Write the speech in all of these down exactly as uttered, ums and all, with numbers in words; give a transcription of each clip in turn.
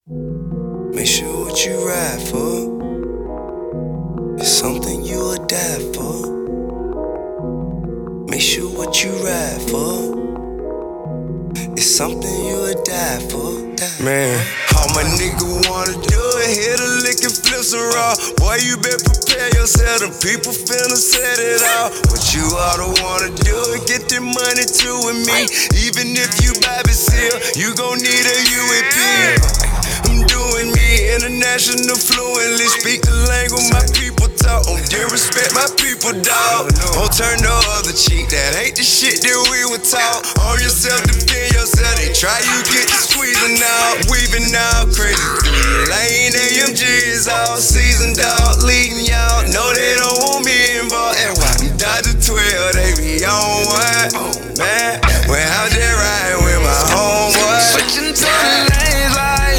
Make sure what you ride for is something you would die for. Make sure what you ride for is something you would die for. Man, all my nigga wanna do it, hit a lick and flip some raw. Boy, you better prepare yourself, them people finna set it off. What you oughta wanna do is get the money too with me. Even if you Bobby Seale, you gon' need a U A P. I'm doing me international fluently, speak the language my people talk. On dear respect my people, dog. Don't turn the other cheek, that ain't the shit that we would talk. Arm yourself, defend yourself, they try you get the squeezing out, weaving out, crazy through the lane. A M G is all seasoned out, leading y'all, know they don't want me involved. And why I'm Dodger twelve, they be on one, man. When I'm just riding with my homeboy, switching to the lanes like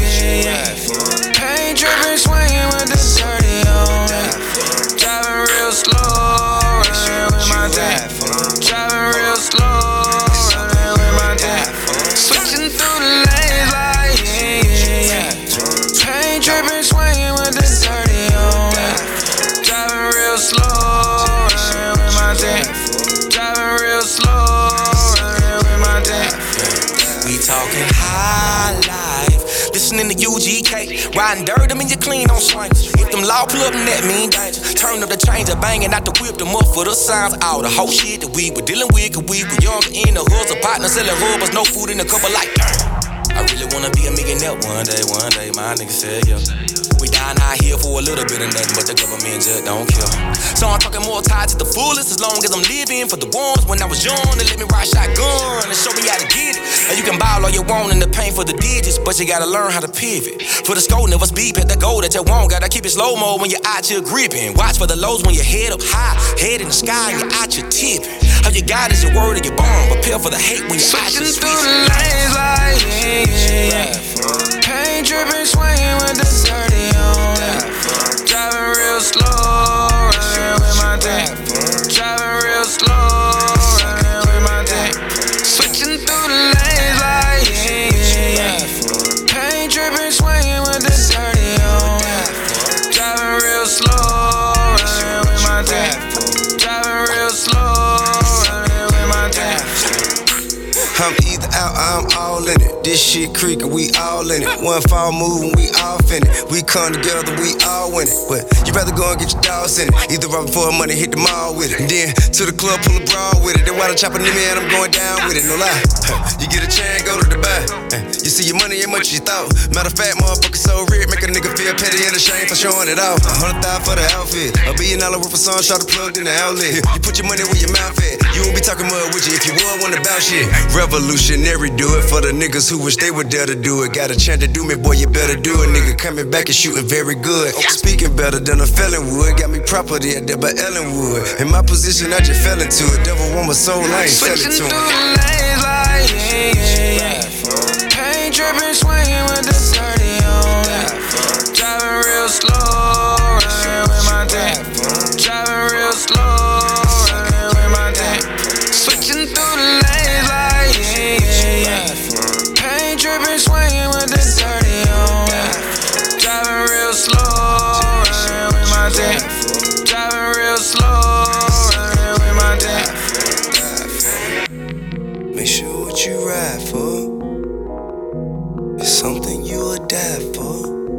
pain dripping, swinging with the dirty on. Driving real slow, running with my dad. Driving real slow, running with my dad. Switching through the lanes like pain dripping, swinging with the dirty on. Driving real slow, running with my dad. Driving real slow, running with my dad. We talking high life, listening to U G K, riding dirt, I mean you clean on swings. If them law pull up, that mean danger. Turn up the chains, banging out the whip, them up for the signs. All the whole shit that we were dealing with, cause we were younger in the hoods, a partner selling rubbers, no food in the cupboard like I really wanna be a millionaire one day, one day, my nigga said yeah. We dying out here for a little bit of nothing, but the government just don't care. So I'm talking more tied to the fullest, as long as I'm living for the ones when I was young, they let me ride shotgun and show me how to get it. And you can ball all you want in the pain for the digits, but you gotta learn how to pivot. For the score, never speed at the goal that you want. Gotta keep it slow-mo when you're out here gripping. Watch for the lows when you're head up high, head in the sky and you're out here tipping. All you got is your word and your bond. Prepare for the hate when you're out here switching through the lanes like pain dripping, swinging with the dirty on. Driving real slow, running with my dad. Driving real slow, running with my dad. Switching through the lanes like pain dripping, swinging with the dirty on. Driving real slow, running with my dad. Driving real slow, running with my dad. I'm either out or I'm all in it. This shit creaking, we all in it. One fall move and we all in it. We come together, we all win it. But you rather go and get your dogs in it. Either robbing for money, hit the mall with it. And then to the club, pull a bra with it. Then why the chopper near me and I'm going down with it. No lie. You get a chance, go to Dubai. You see your money ain't much as you thought. Matter of fact, motherfucker so rich, make a nigga feel petty and ashamed for showing it off. A hundred thousand for the outfit. A billion dollar worth of song, shot plugged in the outlet. You put your money where your mouth at. You won't be talking mud with you if you would want about shit. Revolutionary, do it for the niggas who wish they would dare to do it. Got a chance to do me, boy, you better do it. Nigga coming back and shooting very good. Speaking better than a felon would. Got me property out there by Ellenwood. In my position, I just fell into it. Devil want my soul, I ain't sell it to him. Switching through the lanes like pain dripping, swinging with the dirty on. Driving real slow, running with my dad. Driving real slow, running with my dad. Switching through the lanes like pain dripping, swinging with the dirty on. Driving real slow, running with my dad. Driving real slow, running with my dad. Make sure what you ride for is something you would die for.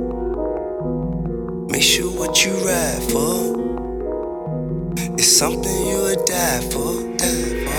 Make sure what you ride for is something you would die for, die for.